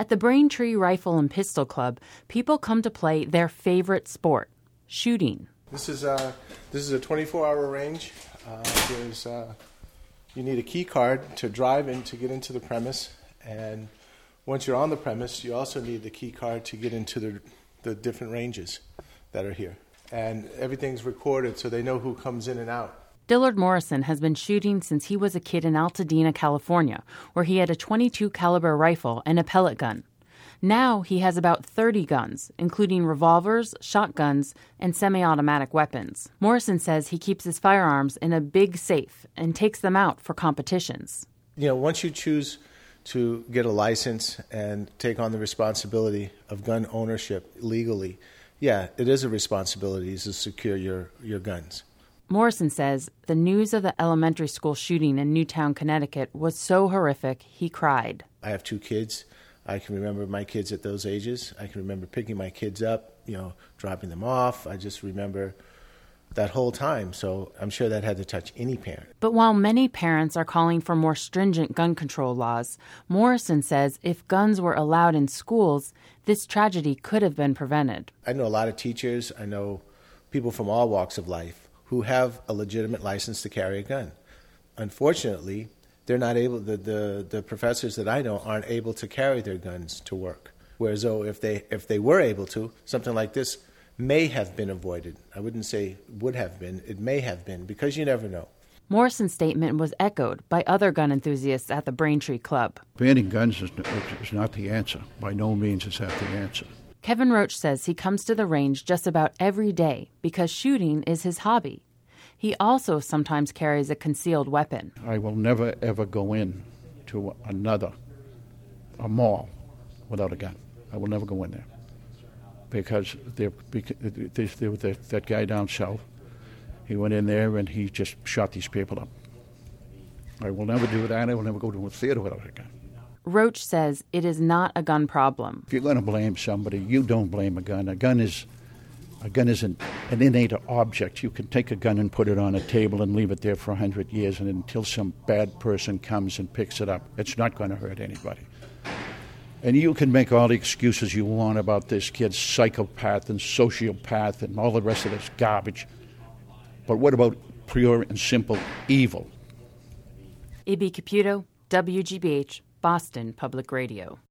At the Braintree Rifle and Pistol Club, people come to play their favorite sport, shooting. This is a 24-hour range. You need a key card to drive in to get into the premise, and once you're on the premise, you also need the key card to get into the different ranges that are here. And everything's recorded so they know who comes in and out. Dillard Morrison has been shooting since he was a kid in Altadena, California, where he had a .22 caliber rifle and a pellet gun. Now he has about 30 guns, including revolvers, shotguns, and semi-automatic weapons. Morrison says he keeps his firearms in a big safe and takes them out for competitions. Once you choose to get a license and take on the responsibility of gun ownership legally, yeah, it is a responsibility to secure your guns. Morrison says the news of the elementary school shooting in Newtown, Connecticut was so horrific he cried. I have 2 kids. I can remember my kids at those ages. I can remember picking my kids up, dropping them off. I just remember that whole time. So I'm sure that had to touch any parent. But while many parents are calling for more stringent gun control laws, Morrison says if guns were allowed in schools, this tragedy could have been prevented. I know a lot of teachers. I know people from all walks of life who have a legitimate license to carry a gun. Unfortunately, they're not able. The professors that I know aren't able to carry their guns to work. Whereas though if they were able to, something like this may have been avoided. I wouldn't say would have been. It may have been, because you never know. Morrison's statement was echoed by other gun enthusiasts at the Braintree Club. Banning guns is not the answer. By no means is that the answer. Kevin Roach says he comes to the range just about every day because shooting is his hobby. He also sometimes carries a concealed weapon. I will never, ever go in to a mall without a gun. I will never go in there. Because that guy down south, he went in there and he just shot these people up. I will never do that. I will never go to a theater without a gun. Roach says it is not a gun problem. If you're going to blame somebody, you don't blame a gun. A gun is an innate object. You can take a gun and put it on a table and leave it there for 100 years, and until some bad person comes and picks it up, it's not going to hurt anybody. And you can make all the excuses you want about this kid's psychopath and sociopath and all the rest of this garbage. But what about pure and simple evil? Ibby Caputo, WGBH, Boston Public Radio.